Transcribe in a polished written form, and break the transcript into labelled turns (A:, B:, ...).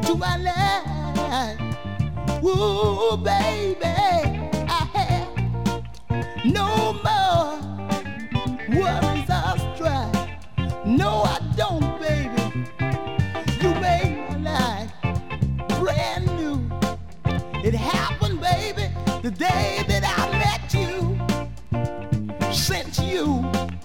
A: to my life. Ooh, baby, I have no more worries or strife. No, I don't, baby. You made my life brand new. It happened, baby, the day that I met you. Since you